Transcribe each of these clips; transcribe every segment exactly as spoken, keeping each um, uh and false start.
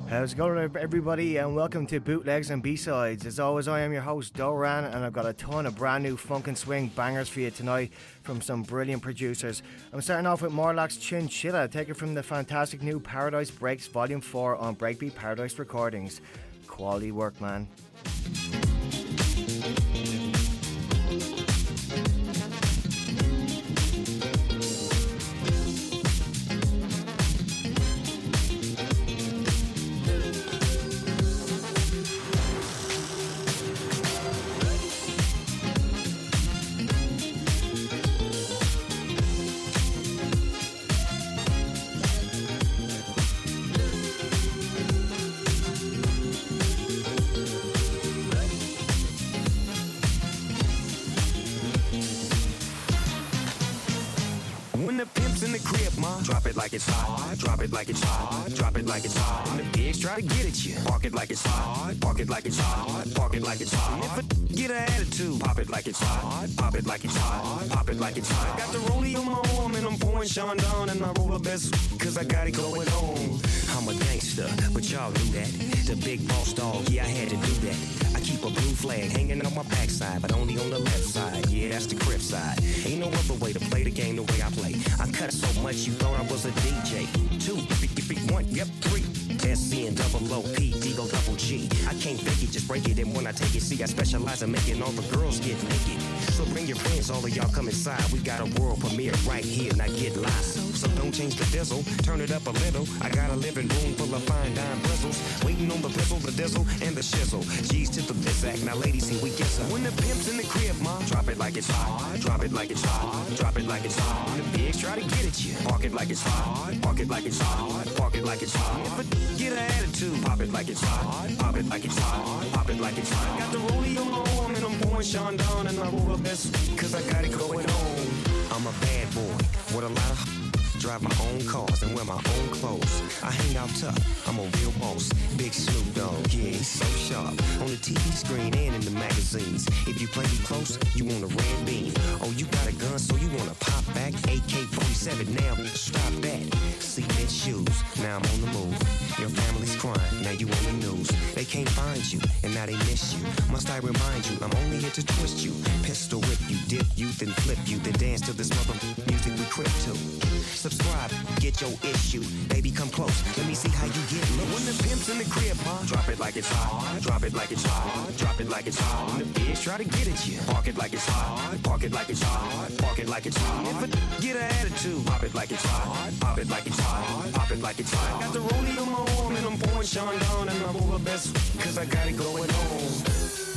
How's it going, everybody, and welcome to Bootlegs and B-Sides. As always, I am your host, Doran, and I've got a ton of brand new funk and swing bangers for you tonight from some brilliant producers. I'm starting off with Morlock's Chinchilla, taken from the fantastic new Paradise Breaks Volume four on Breakbeat Paradise Recordings. Quality work, man. Like it's hot, drop it like it's hot, drop it like it's hot. And the pigs try to get at you, park it like it's hot, park it like it's hot, park it like it's hot. If a get an attitude, pop it like it's hot, pop it like it's hot, pop it like it's hot. Got the rollie on my arm and I'm pouring Sean down and I roll the best cause I got it going on. I'm a gangster, but y'all knew that. The big boss dog, yeah I had to do that. I keep a blue flag hanging on my backside, but only on the left side. Yeah, that's the crib side. Ain't no other way to play the game the way I play. I cut so much you thought I was a D J. Two, one, yep, three. S C and double O P, D go double G. I can't fake it, just break it. And when I take it, see I specialize in making all the girls get naked. So bring your friends, all of y'all come inside. We got a world premiere right here, now get live. So don't change the diesel, turn it up a little. I got a living room full of fine dime bristles, waiting on the pizzle, the dizzle, and the shizzle. G's to the bizac, now ladies, here we get some. When the pimp's in the crib, ma, drop it like it's hot, drop it like it's hot, drop it like it's hot. When the pigs try to get at you, park it like it's hot, park it like it's hot, park it like it's hot. If a get an attitude, pop it like it's hot, pop it like it's hot, pop it like it's hot. Got the rollie on my arm and I'm pouring Sean down and I roll the best cause I got it going on. I'm a bad boy with a lot of drive my own cars and wear my own clothes. I hang out tough, I'm a real boss. Big Snoop Dogg, yeah, he's so sharp. On the T V screen and in the magazines. If you play me close, you want a red beam. Oh, you got a gun, so you wanna pop back? A K forty-seven, now stop that. Cement shoes, now I'm on the move. Your family's crying, now you on the news. They can't find you, and now they miss you. Must I remind you, I'm only here to twist you. Pistol whip you, dip you, then flip you. Then dance to this mother music we crib to. Subscribe, get your issue. Baby, come close, let me see how you get loose. When the pimp's in the crib, huh? Drop it like it's hot, drop it like it's hot, drop it like it's hot. When the pigs try to get at you, park it like it's hot, park it like it's hot, park it like it's hot. If a get an attitude, pop it like it's hot, pop it like it's hot, pop it like it's hot. Got the rollie on my arm and I'm pouring Sean down and I roll the best cause I got it going on.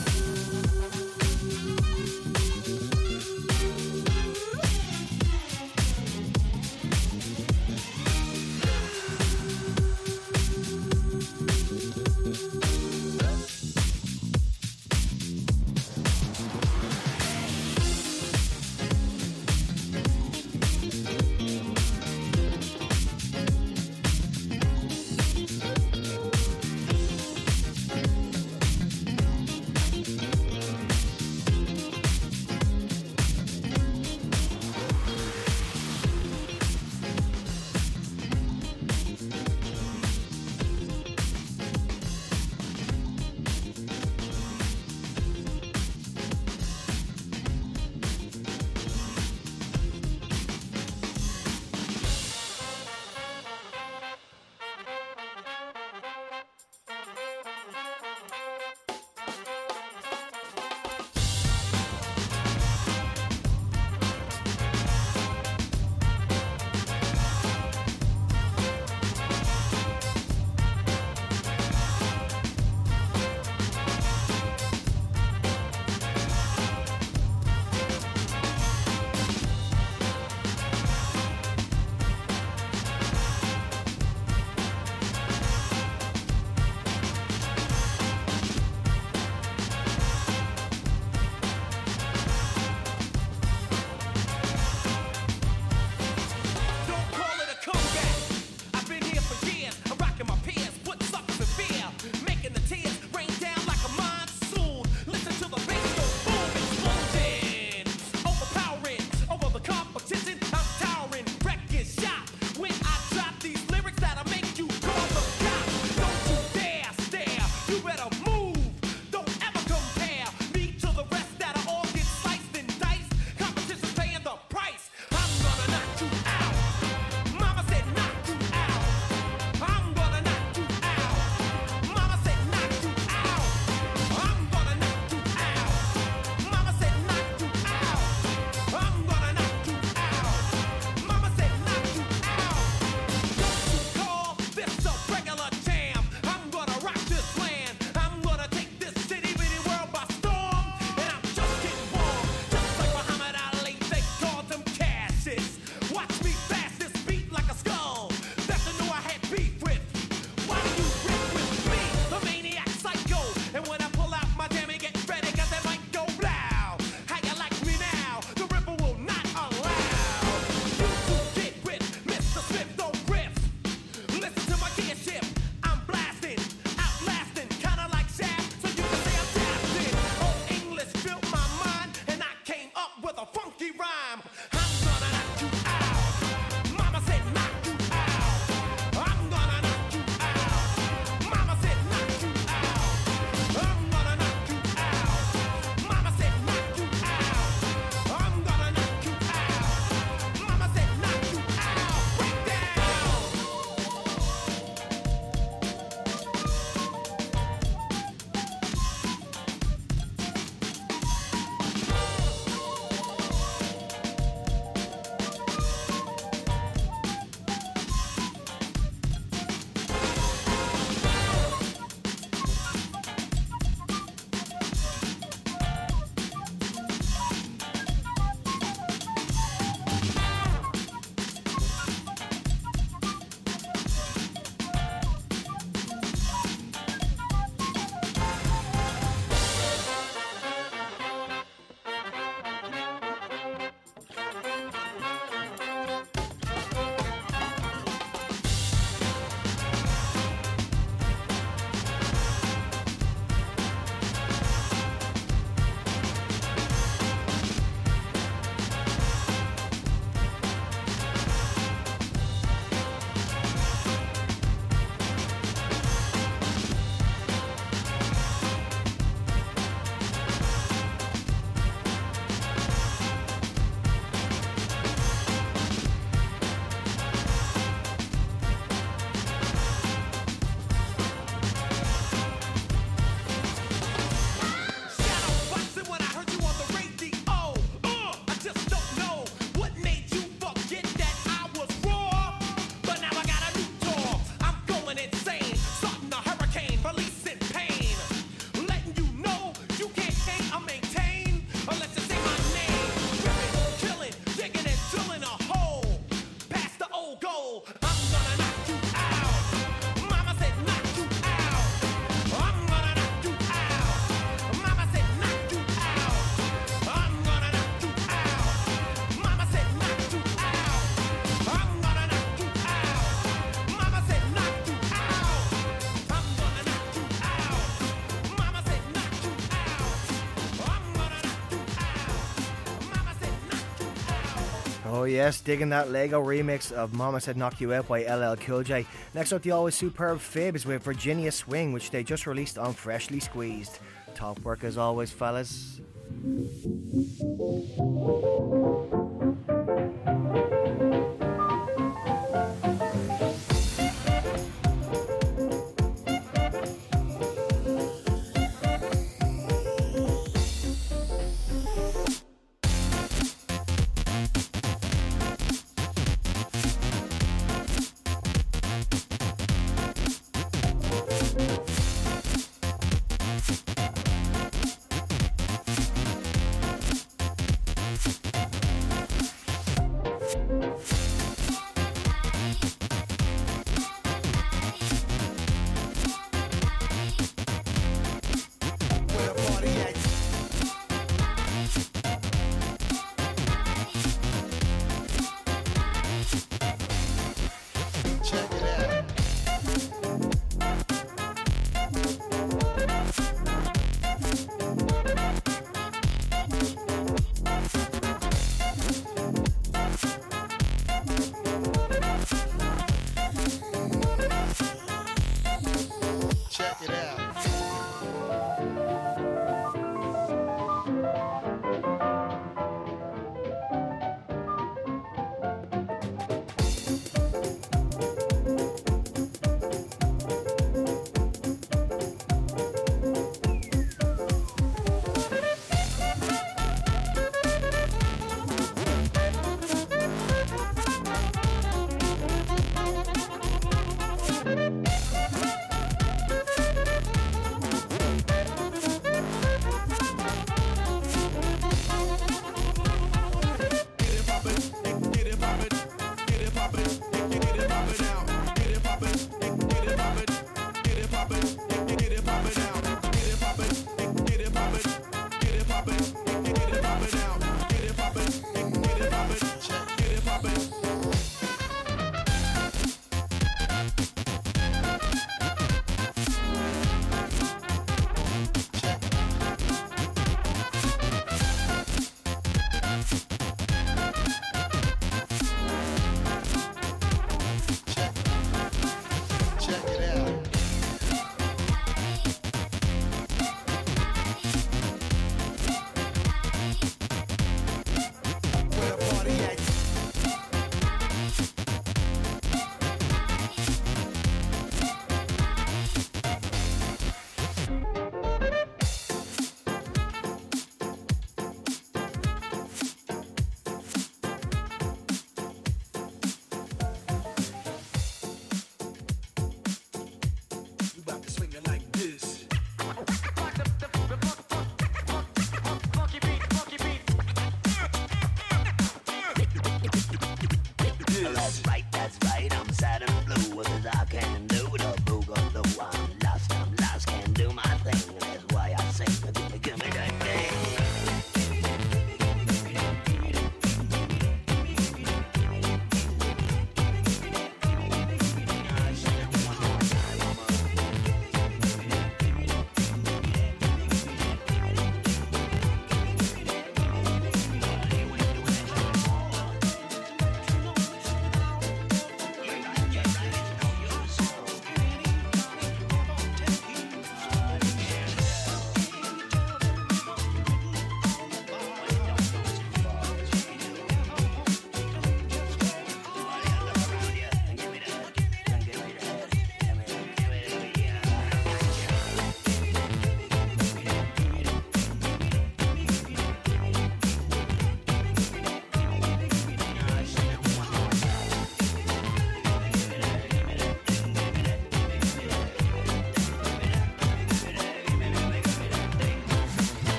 yes, digging that Lego remix of Mama Said Knock You Out by L L Cool J. Next up, the always superb Fibs with Virginia Swing, which they just released on Freshly Squeezed. Top work as always, fellas.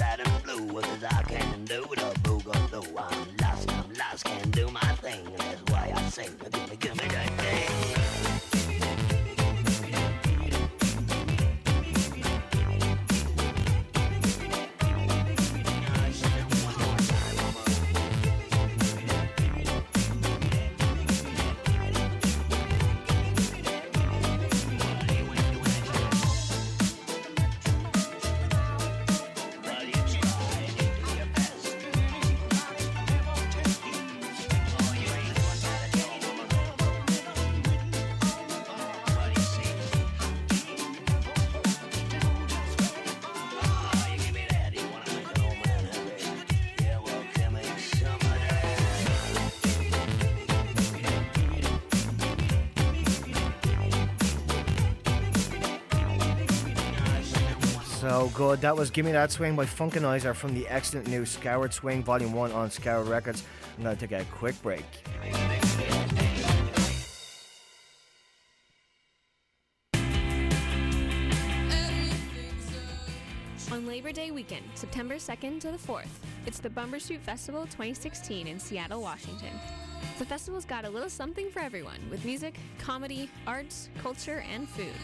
sad and blue, cause I can't do the boogaloo. I'm lost, I'm lost, can't do my thing, and that's why I sing, give me, give me that thing. So good. That was Gimme That Swing by Funkanizer from the excellent new Scoured Swing Volume one on Scoured Records. I'm going to take a quick break. On Labor Day weekend, September second to the fourth, it's the Bumbershoot Festival twenty sixteen in Seattle, Washington. The festival's got a little something for everyone, with music, comedy, arts, culture, and food.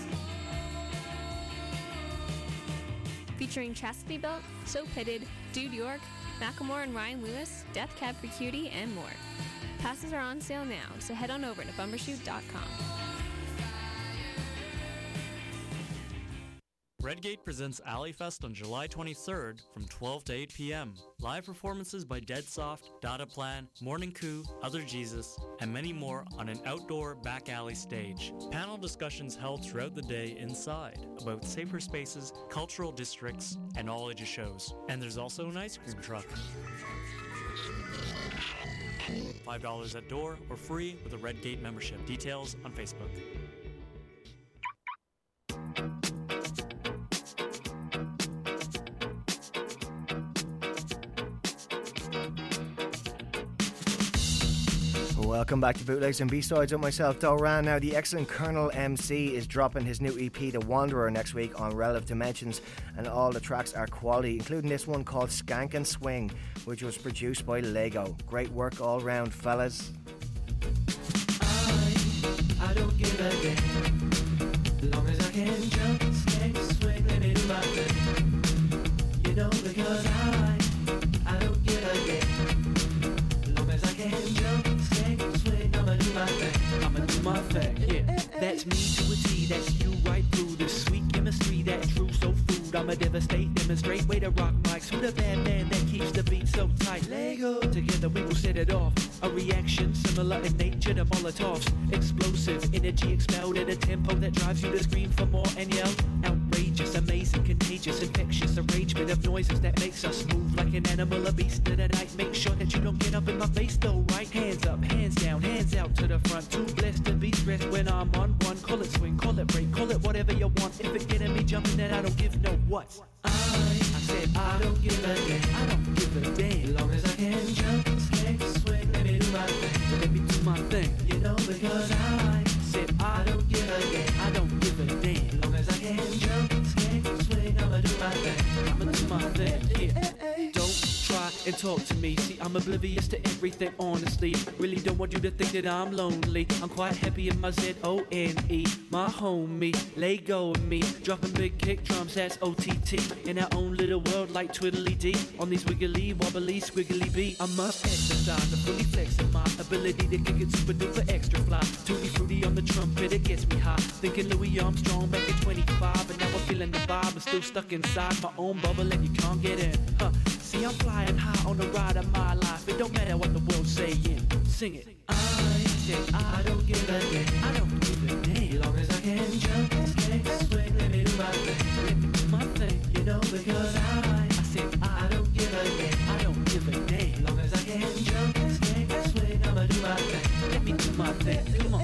Featuring Chastity Belt, So Pitted, Dude York, Macklemore and Ryan Lewis, Death Cab for Cutie, and more. Passes are on sale now, so head on over to bumbershoot dot com. Redgate presents Alleyfest on July twenty-third from twelve to eight p.m. Live performances by Deadsoft, Data Plan, Morning Coup, Other Jesus, and many more on an outdoor back alley stage. Panel discussions held throughout the day inside about safer spaces, cultural districts, and all ages shows. And there's also an ice cream truck. five dollars at door or free with a Redgate membership. Details on Facebook. Welcome back to Bootlegs and B-Sides with myself, Doran. Now, the excellent Colonel M C is dropping his new E P, The Wanderer, next week on Relative Dimensions, and all the tracks are quality, including this one called Skank and Swing, which was produced by Lego. Great work all round, fellas. I, I don't give a damn, long as I can jump, skank, swing, let me do my thing. You know, because I, I don't give a damn, long as I can jump, I'ma do my thing, I'ma do my thing, yeah. That's me to a T, that's you right through the sweet chemistry, that true soul food. I'ma devastate, demonstrate, way to rock mics. Who the bad man that keeps the beat so tight? Lego, together we will set it off. A reaction similar in nature to Molotovs. Explosive energy expelled at a tempo that drives you to scream for more and yell. Outrageous, amazing, contagious, infectious arrangement of noises that makes us move like an animal, a beast of the night. Make sure that you don't get up in my face though, right? Hands up, hands down, hands out to the front. Too blessed to be stressed when I'm on one. Call it swing, call it break, call it whatever you want. If it getting me jumping, then I don't give no what's. I, I said I don't give a damn, I don't give a damn. Long as I can jump, skank, swing, let me do my thing, let me do my thing. You know, because I said I don't give a damn, I don't give a damn. Long as I can jump, skank, swing, I'ma do my thing, I'ma do my thing, yeah. Don't try and talk to me, see I'm oblivious to everything, honestly. Really don't want you to think that I'm lonely. I'm quite happy in my Z O N E, my homie, Lego of me, dropping big kick drums, that's O T T. In our own little world like Twiddly-Dee, on these wiggly, wobbly, squiggly beat. I must exercise, I'm fully flexing my ability to kick it super duper extra fly. Tutti fruity on the trumpet, it gets me high. Thinking Louis Armstrong back at twenty-five, and now I'm feeling the vibe. I'm still stuck inside my own bubble and you can't get in. Huh. See, I'm flying high on the ride of my life. It don't matter what the world's saying. Sing it. I said I don't give a damn. I don't give a damn. Long as I can jump, skank, swing, let me do my thing. Let me do my thing. You know, because I, I said I don't give a damn. I don't give a damn. Long as I can jump, skank, swing, I'ma do my thing. Let me do my thing. Come on.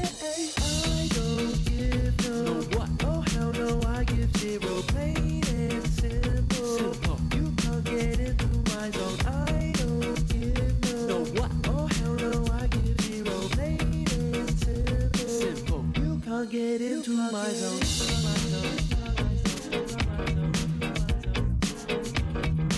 I don't give no. No what? Oh hell no, I give zero. Plain and simple. Simple. You can't get into my zone. I don't give no. No what? Oh hell no, I give zero. Plain and simple. Simple. You can't get into my zone. My zone. My zone. My zone.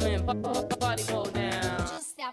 in party mode now. Just step.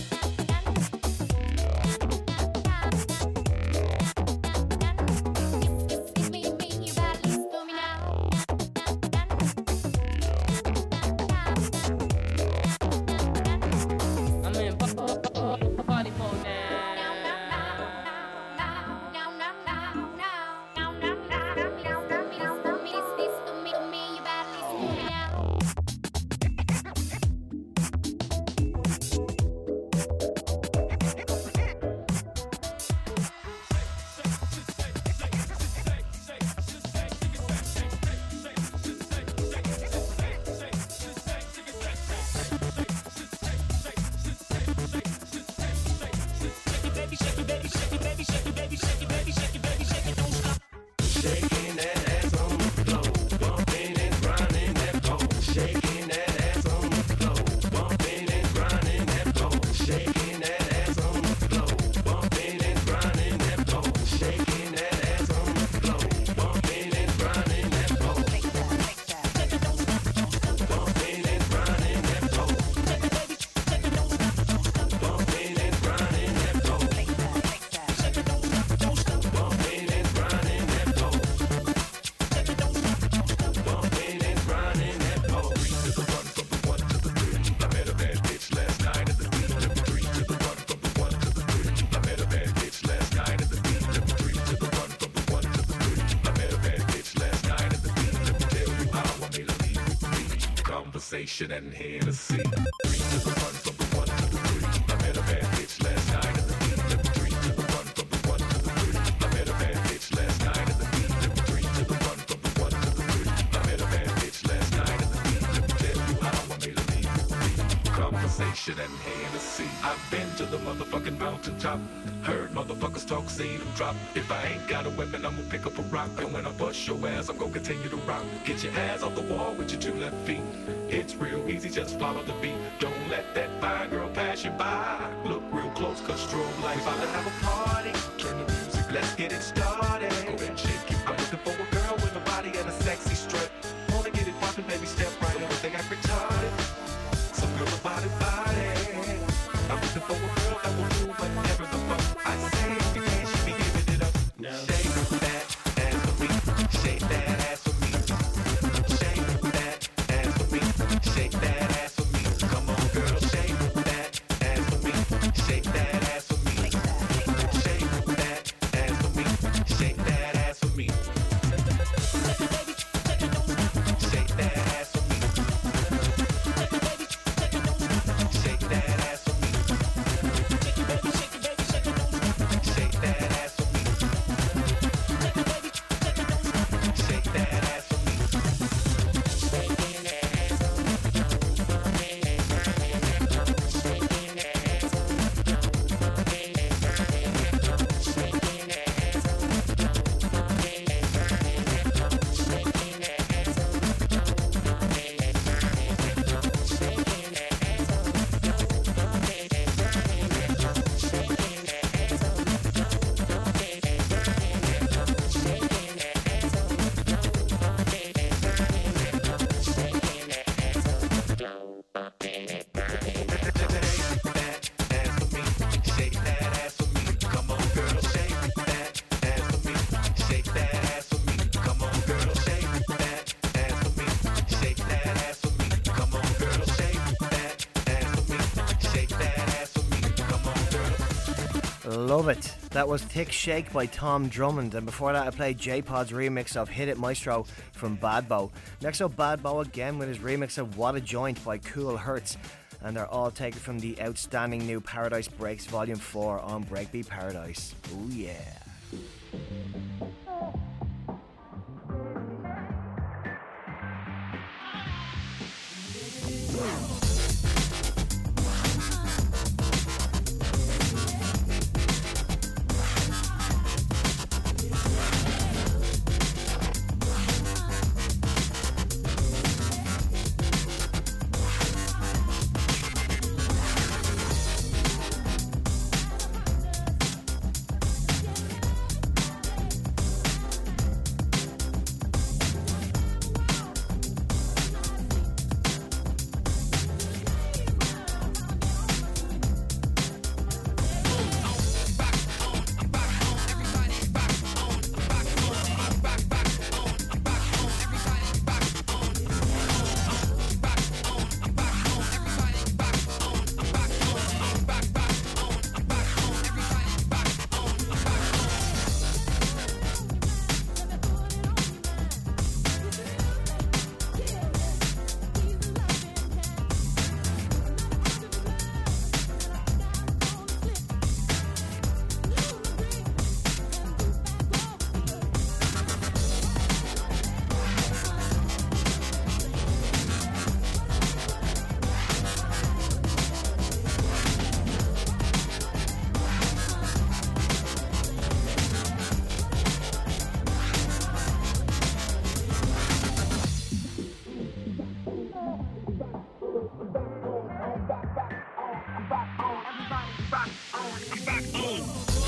And Hennessy. Three to the one, from the one to the three. I met a bad bitch last night at the beat. Let me three to the one, from the one to the three. I met a bad bitch last night at the beat. Let me three to the one, from the one to the three. I met a bad bitch last night at the beat. Let me tell you how I made a leave. Conversation and Hennessy. I've been to the motherfucking mountaintop. Heard motherfuckers talk, seen them drop. If I ain't got a weapon, I'm gonna pick up a rock. And when I bust your ass, I'm gonna continue to rock. Get your ass off the wall with your two left feet. It's real easy, just follow the beat. Don't let that fine girl pass you by. Look real close, cause strobe lights. About to have a party. Turn the music, let's get it started. Go ahead and shake it. I'm looking for a girl with a body and a sexy strip. Wanna get it poppin', baby, step right in. Think I retarded. Some girl with body, body. I'm looking for a girl that will do whatever the fuck I say. Because she be giving it up. No. Shake that ass for me. Shake that ass for me. Shake that ass for me. Shake that ass for me. Come on, girl. Shake that ass for me. Shake that ass for me. Shake that ass for me. Shake that ass for me. Shake that ass for me. Shake that ass for me. Love it. That was Thick Shake by Tom Drummond, and before that I played J-Pod's remix of Hit It Maestro from Bad Bo. Next up, Bad Bo again with his remix of What a Joint by Cool Hertz, and they're all taken from the outstanding new Paradise Breaks Volume four on Breakbeat Paradise. Oh yeah. rock on, we rock on.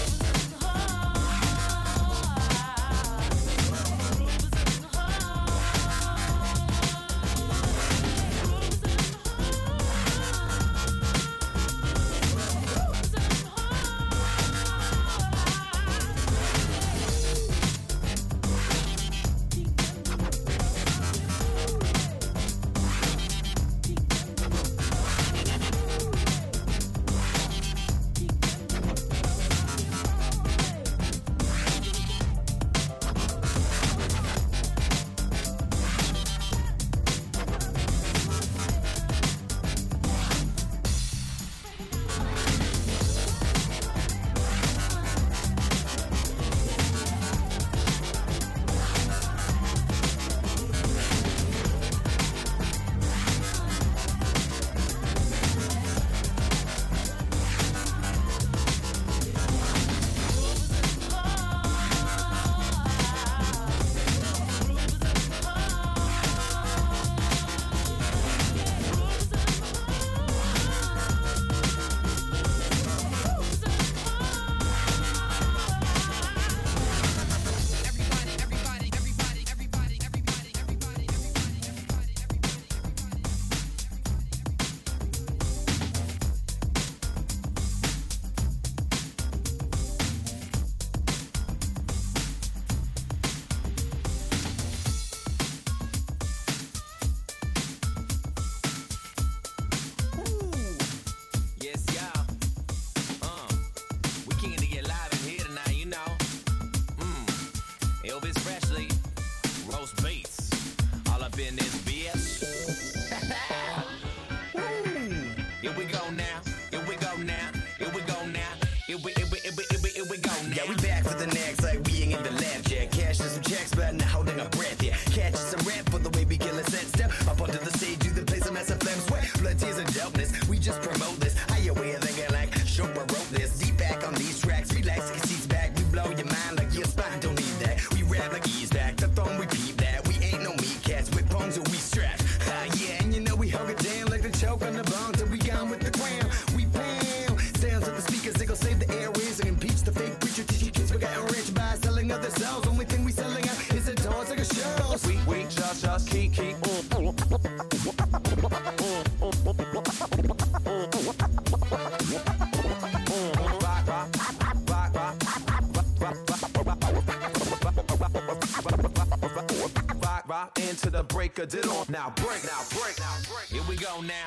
Into the break of it on. Now break, now break, now break. Here we go now.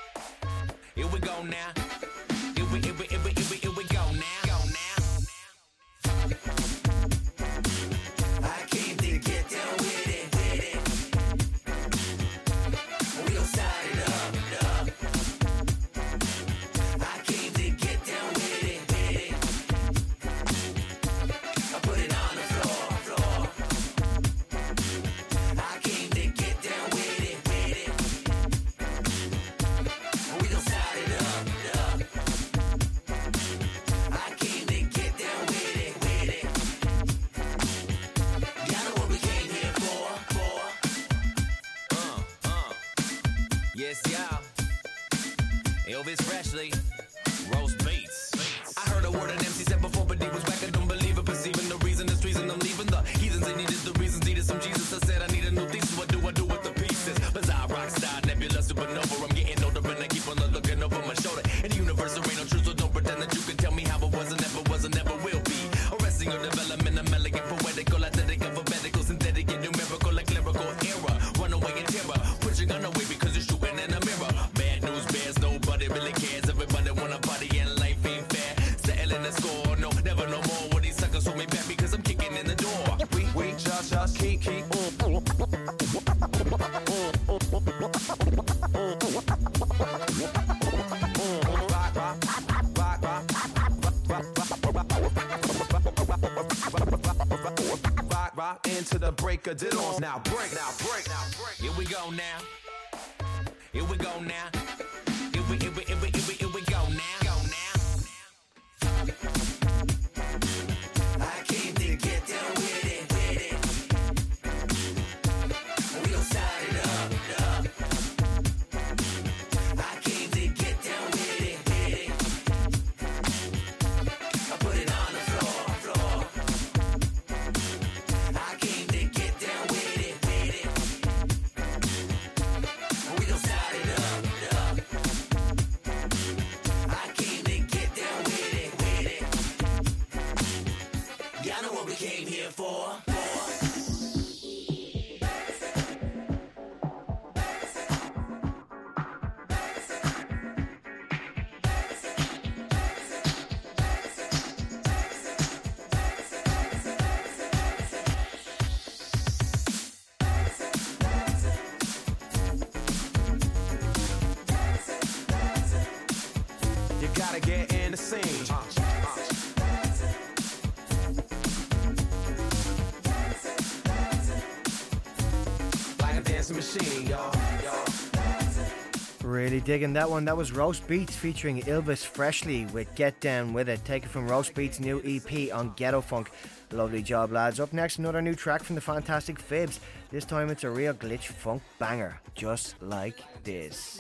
Here we go now. Here we, here we, here we, here we, here we go now. Go now. I came to get down with it, with it. We gon' start it up, up. I came to get down with it, with it. I put it on the floor, floor. I came to get down with it, with it. We gon' start it up, up. I came to get down with it, with it. Y'all know what we came here for, for. Uh, uh. Yes, y'all. Elvis Presley, Roast Bates. I heard a word an M C said before, but he was back. I don't believe it, perceiving the reason, this reason I'm leaving. The heathens, they needed the reasons, needed some Jesus. I said I need a new thesis. What do I do with the pieces? Bizarre rock star, nebula, supernova. I'm getting older and I keep on looking over my shoulder. In the universe, there ain't no truth, so don't pretend that you can tell me how it was and never was and never will be. Arresting your development, I'm elegant, poetical, athletic, alphabetical, synthetic, and numerical, like lyrical era. Run away in terror, put your gun away because you're shooting in a mirror. Bad news bears, nobody really cares. Everybody wanna party and life ain't fair. Settling the score, no, never no more. What these suckers hold me back because I'm kicking in the door. We, we, just, just keep, keep. Rock, rock into the break of it on. Now break, now break, now break. Here we go now. Here we go now. Here we, here we, here we, here we, here we go now. Go now. I came to get down with it, with it. We gon' start it up, up. I came to get down with it, with it. machine, y'all. Really digging that one. That was Roast Beats featuring Ilvis Freshly with Get Down With It, taken from Roast Beats' new E P on Ghetto Funk. Lovely job, lads. Up next, another new track from the Fantastic Fibs. This time it's a real glitch funk banger, just like this.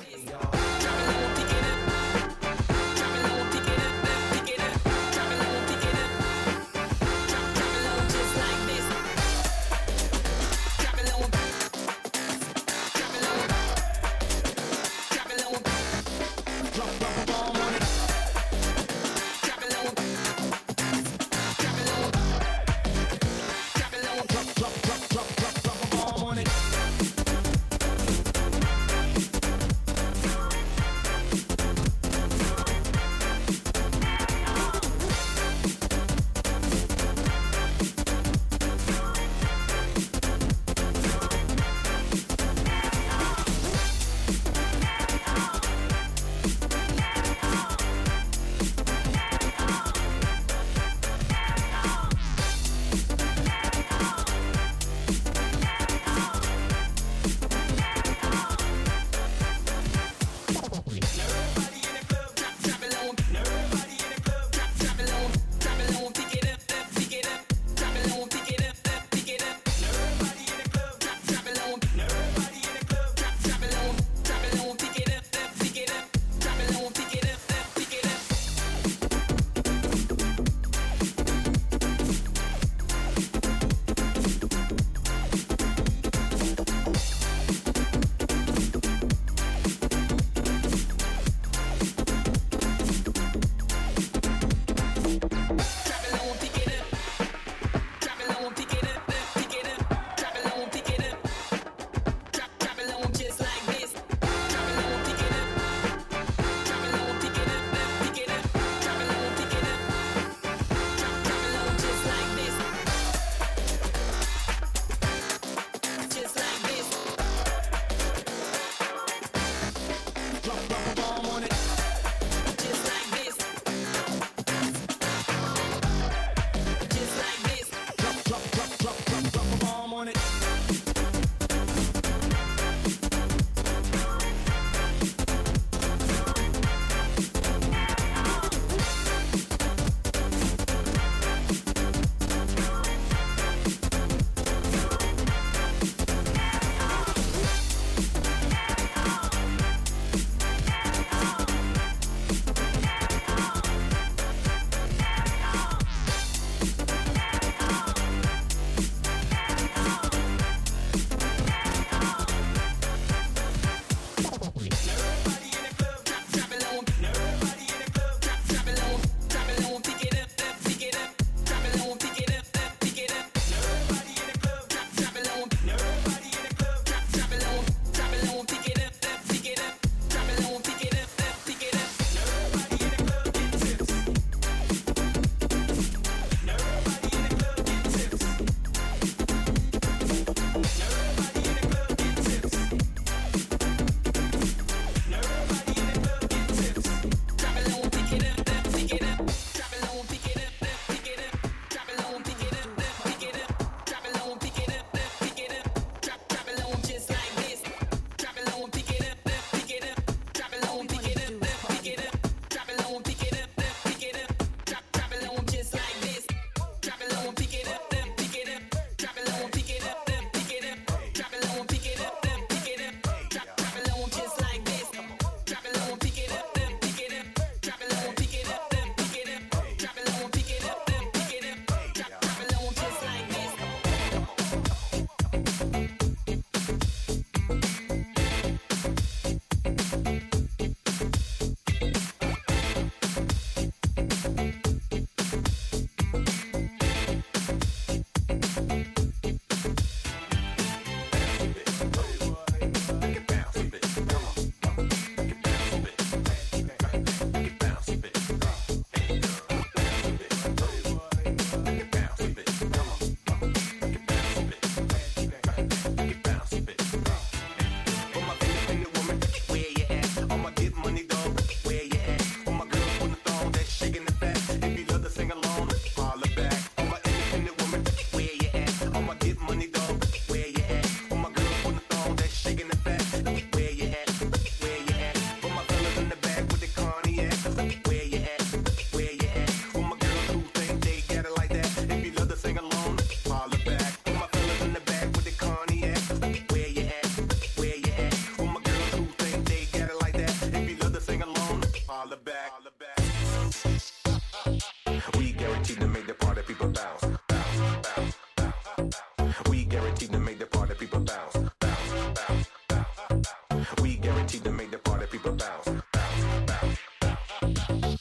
guaranteed to make the party people bounce, bounce, bounce, bounce.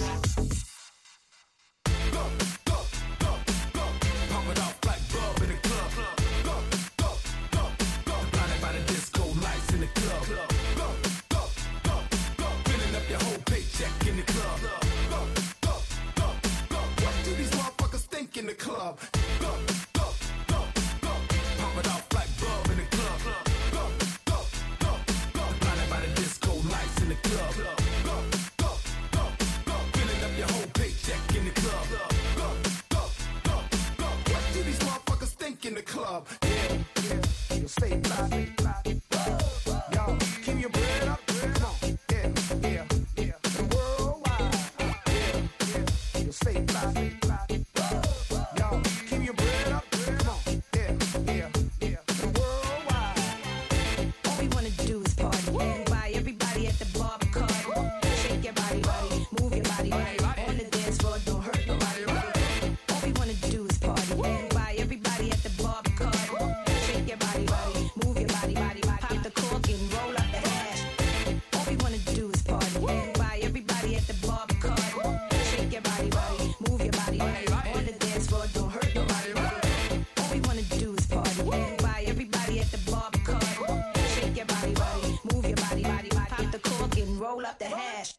Go, go, go, go. Pump it off like bub in the club. Go, go, go, go. Blinded by the disco lights in the club. Go, go, go, go. Filling up your whole paycheck in the club. Go, go, go, go. What do these motherfuckers think in the club? Go, go, go, go. Pump it off like bub in the club. Go, go, go, go. Blinded by the disco lights in the club. Go, go, go, go. Filling up your whole paycheck in the club. Go, go, go, go. What do these motherfuckers think in the club? Yeah, yeah. You stay fly, fly. Y'all keep your bread up. Come on, yeah, yeah, yeah. And worldwide, yeah, yeah. You stay fly, fly. Y'all keep your bread up. Come on, yeah, yeah, yeah. And worldwide. All we wanna do is party. Buy everybody at the bar card. Shake your body, body, move your body, body. On the dance floor, don't hurt nobody. All we wanna do is party. Buy everybody at the bar card. Shake your body, body, move your body, body, body. Pop the cork and roll up the hash. All we wanna do is party. Buy everybody at the bar card. Shake your body, body, move your body, body. On the dance floor, don't hurt nobody. All we wanna do is party. Buy everybody at the bar card. Shake your body, body, move your body, body, body. Pop the cork and roll up the hash.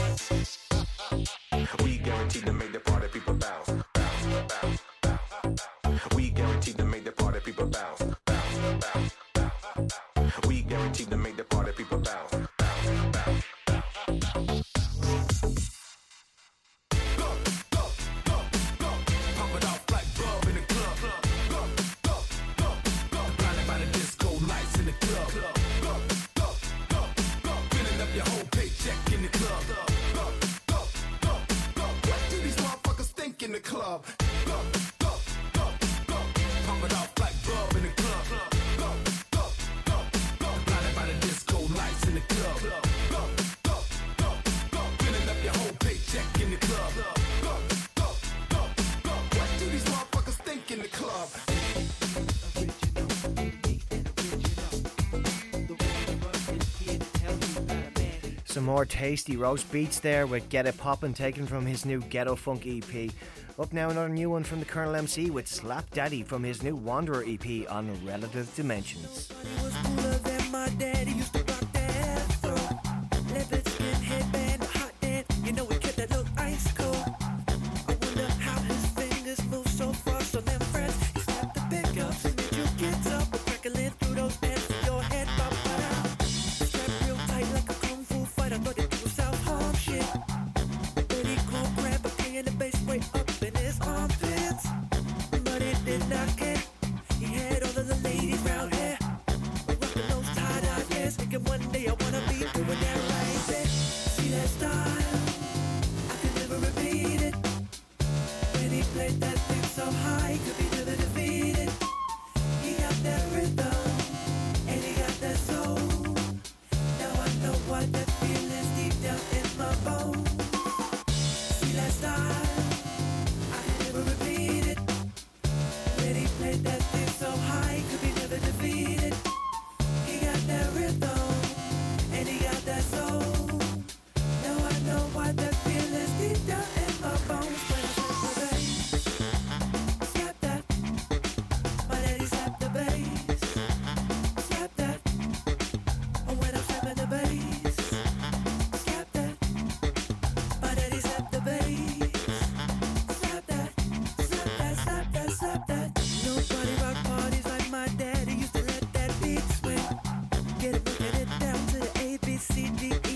We guaranteed to make the party people bounce, bounce, bounce, bounce. We guaranteed to make the party people bounce, bounce, bounce, bounce. We guaranteed to make the party people bounce, bounce, bounce, bounce. Go, go, go, go. Pump it off like bub in the club. Go, go, go, go. Blinded by the disco lights in the club. Go, go, go, go. Filling up your whole paycheck in the club. Go, go, go, go. What do these motherfuckers think in the club? Go, go, go, go. Pump it off like bub in the club. Go, go, go, go. Blinded by the disco lights in the club. Go, go, go, go. Filling up your whole paycheck in the club. Go, go, go, go. What do these motherfuckers think in the club? Some more tasty roast beats there with Get It Poppin', taken from his new Ghetto Funk E P. Up now, another new one from the Colonel M C with Slap Daddy from his new Wanderer E P on Relative Dimensions. Was cooler than my daddy used to rock that afro. Leopard skin headband, a hot dad. You know it kept that look ice cold. I wonder how his fingers move so fast on them frets. He snapped the pickups and made you get up. Crackling through those ends to your head, pop it out. Strapped real tight like a kung fu fighter. Thought it was self-harm shit. But he could grab a king in the bass way up in his armpits. But it did not get. He had all of the ladies round here. Rockin' those tie-dye hairs. Thinking one day I wanna be doing that right there. See that style? I could never repeat it. When he played that thing so high, could be never defeated. He got that rhythm, and he got that soul. Now I know what that feeling's deep down in my bones. See that style? I could never repeat it. When he played that thing so high, could be never defeated. He got that rhythm, and he got that soul. Now I know what that feeling's deep down in my bones. When I slap the bass, slap that. My daddy slapped the bass, slap that. Oh, when I'm slapping the bass, slap that. My daddy slapped the bass, slap that, slap that, slap that, slap that. Nobody rock parties like my daddy used to let that beat swing. Get it, get it down to the A, B, C, D,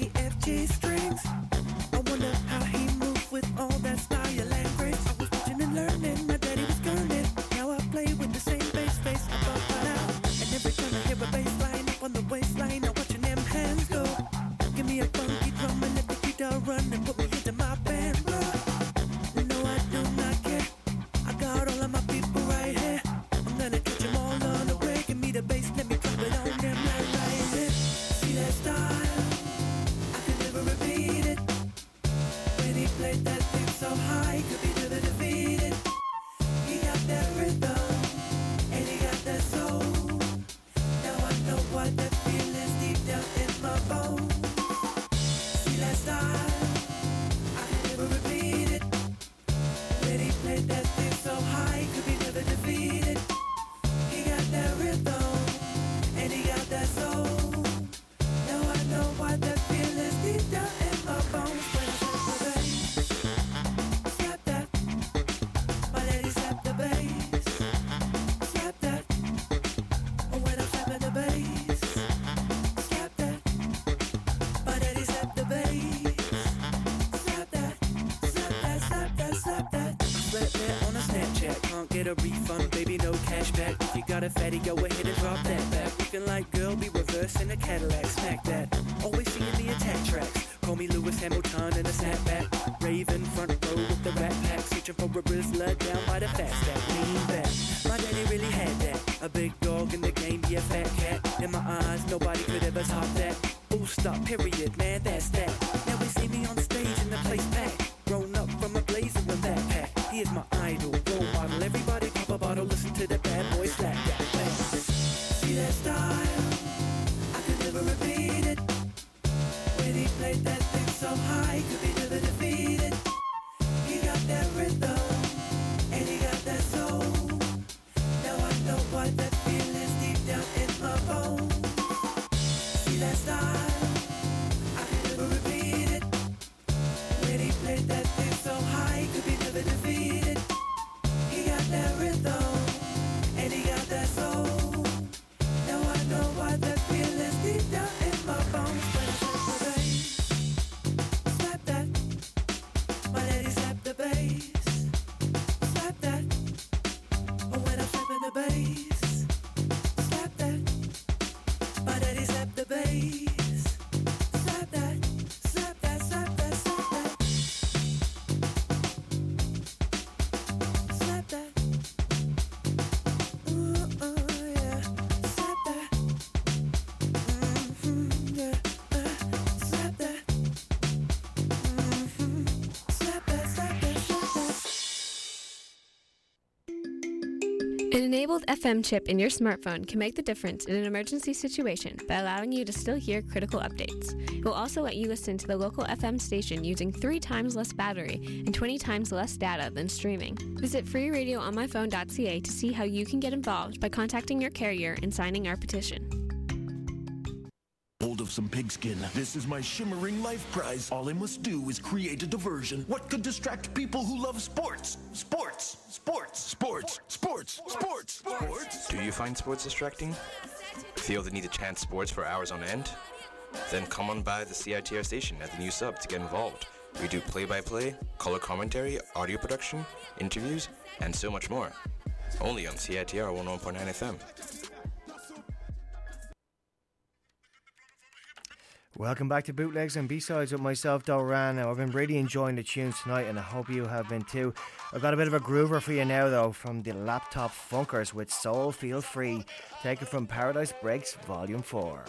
flat bet on a Snapchat. Can't get a refund, baby, no cash back. If you got a fatty, go ahead and drop that back. Looking like girl, be reversed in a Cadillac, smack that. Always singing the attack tracks. Call me Lewis Hamilton in a snapback. Raven front row with the rat pack. Searching for a Rizzler down by the fast stack. Lean back, my daddy really had that. A big dog in the game, be a fat cat. In my eyes, nobody could ever top that. Full stop, period, man, that's that. Now we see me on stage in the place packed. Grown up from a blazer with backpack. He is my idol, role model. Everybody pop a bottle, listen to the bad boy slap that bang. See that style? I could never repeat it. When he played that thing so high, could be never defeated. He got that rhythm, and he got that soul. Now I know what that feeling's deep down in my bones. See that style? I could never repeat it. When he played that thing so high, could be never defeated. He got that rhythm, and he got that soul. Now I know what that feeling's deep down in my bones. When I slap the bass, slap that. My lady slap the bass, slap that. Oh, when I'm slapping the bass, slap that. My daddy slap the bass, slap that, slap that, slap that, slap that. Slap that. Ooh, ooh, yeah. Slap that. Mm-hmm, yeah. Uh, slap that. Mm-hmm. Slap that, slap that, slap that. An enabled F M chip in your smartphone can make the difference in an emergency situation by allowing you to still hear critical updates. It will also let you listen to the local F M station using three times less battery and twenty times less data than streaming. Visit free radio on my phone dot c a to see how you can get involved by contacting your carrier and signing our petition. Hold of some pigskin. This is my shimmering life prize. All I must do is create a diversion. What could distract people who love sports? Sports, sports, sports, sports, sports, sports. Do you find sports distracting? Feel the need to chant sports for hours on end? Then come on by the C I T R station at the new sub to get involved. We do play-by-play, color commentary, audio production, interviews, and so much more. Only on C I T R one oh one point nine F M. Welcome back to Bootlegs and B-Sides with myself, Doran. Now, I've been really enjoying the tunes tonight, and I hope you have been too. I've got a bit of a groover for you now, though, from the Laptop Funkers with Soul Feel Free, taken from Paradise Breaks Volume four.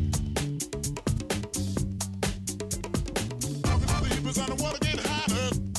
I wanna get hotter.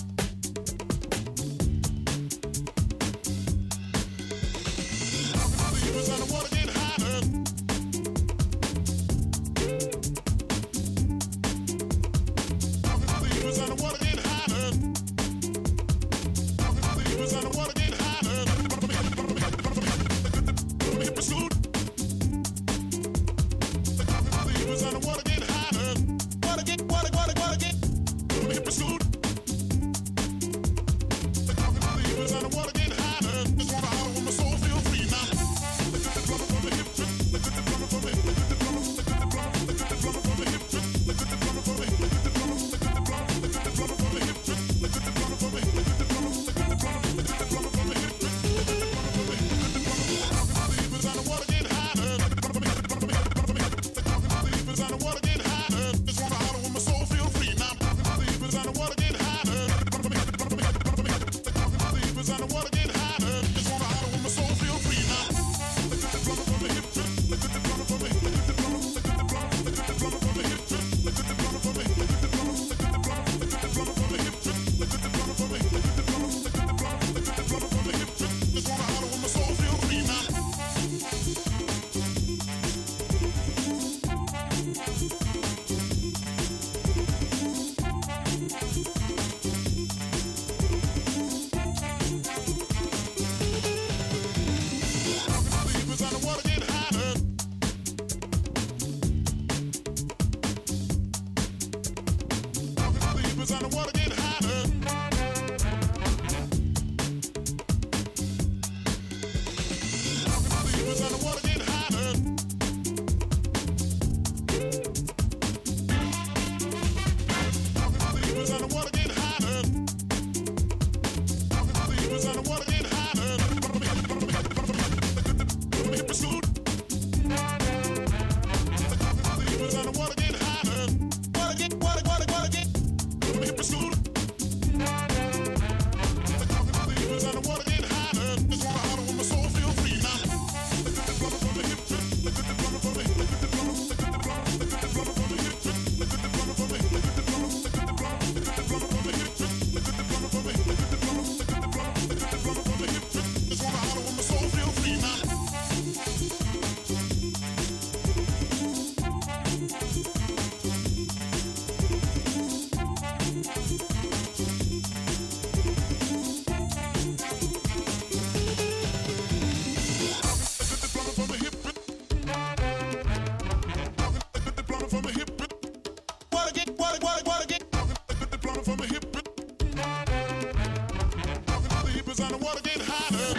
Cause I don't wanna get hotter.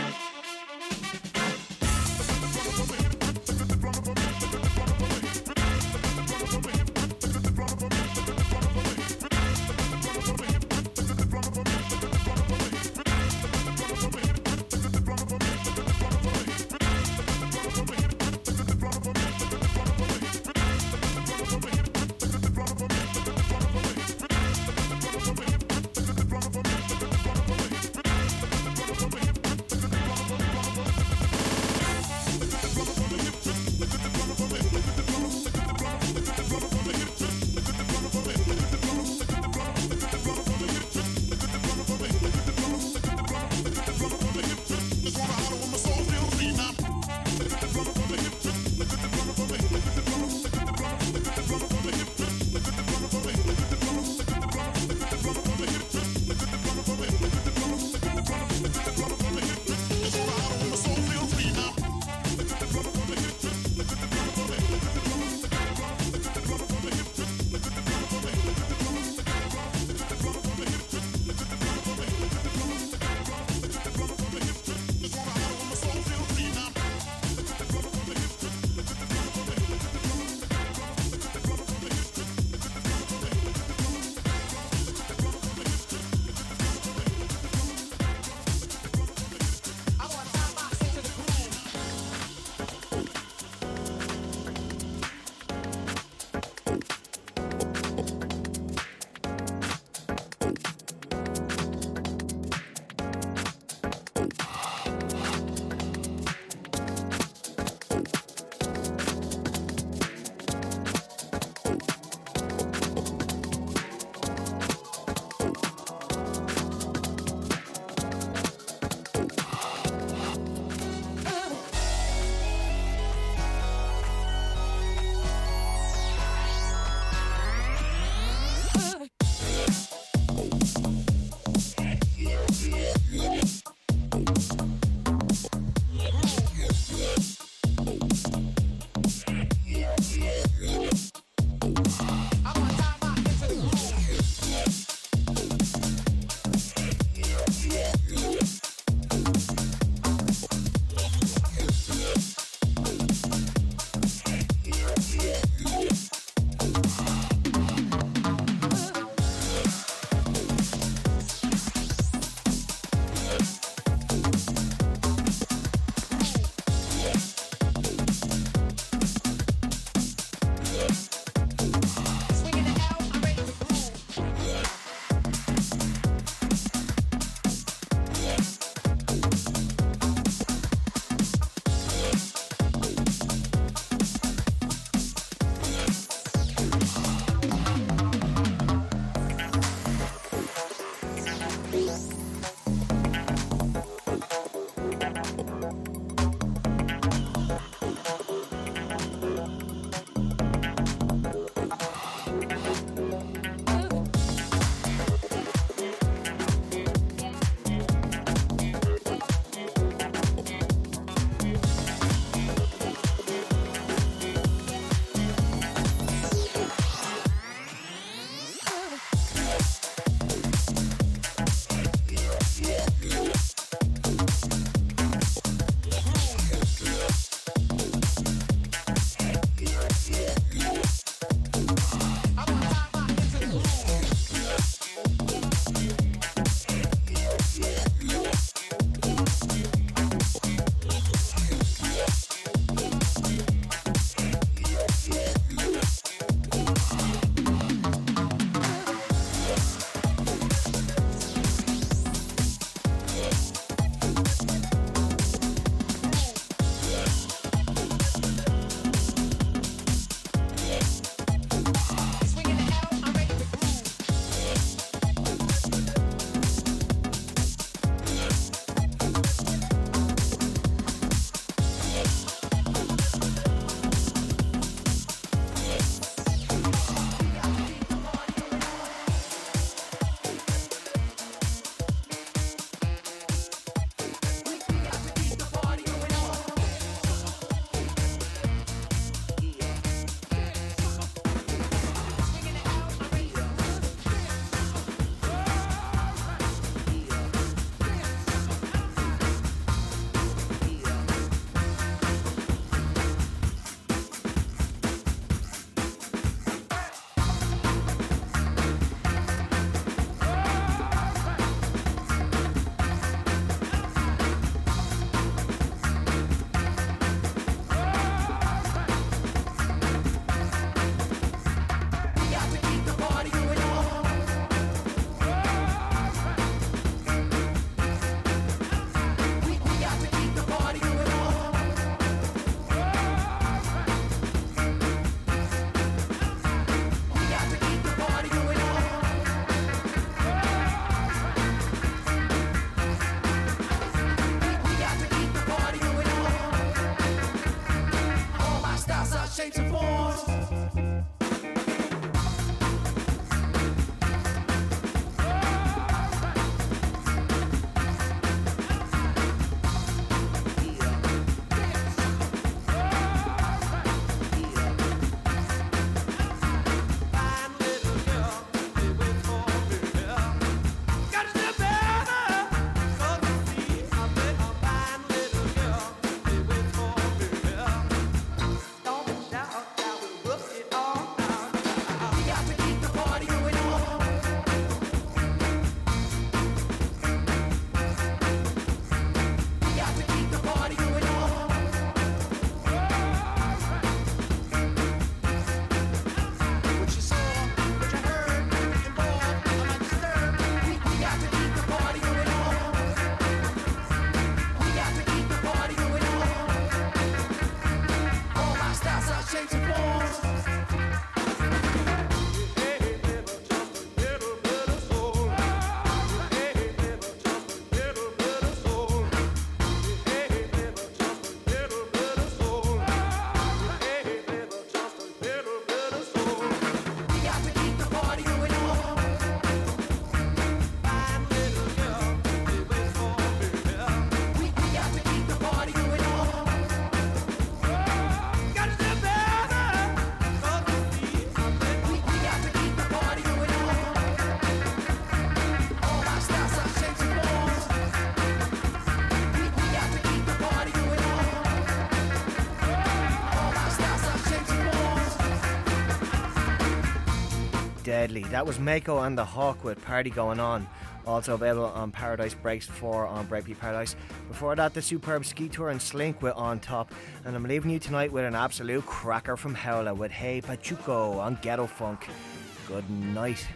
deadly. That was Mako and the Hawk with Party Going On. Also available on Paradise Breaks four on Breakbeat Paradise. Before that, the superb Ski Tour and Slink with On Top. And I'm leaving you tonight with an absolute cracker from Howla with Hey Pachuco on Ghetto Funk. Good night.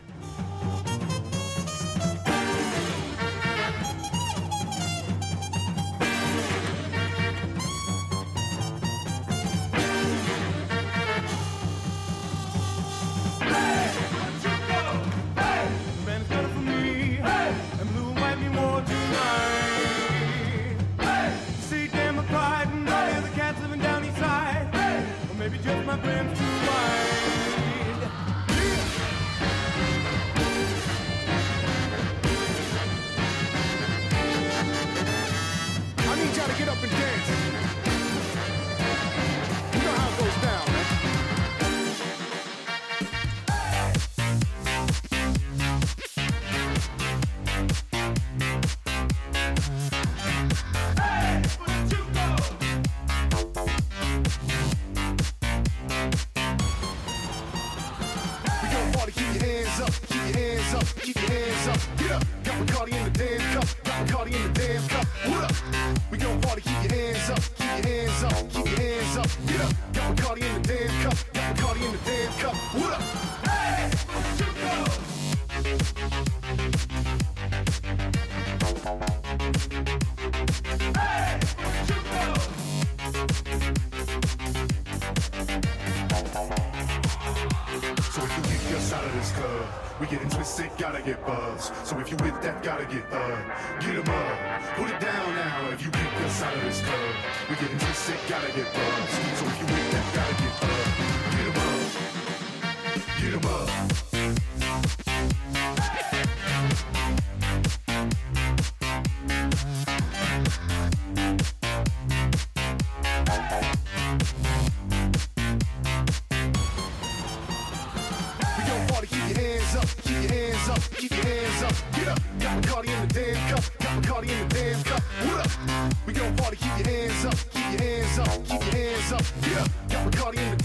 So if you with that, gotta get uh, get 'em up, put it down now. If you kick us out of this club, we getting twisted, gotta get buzzed. So if you with that, gotta get uh, get 'em up, get 'em up. We gon' party, keep your hands up, keep your hands up, keep your hands up. Get up, got Bacardi in the damn cup, got Bacardi in the damn cup. What up? We gon' party, keep your hands up, keep your hands up, keep your hands up. Get up, got Bacardi in the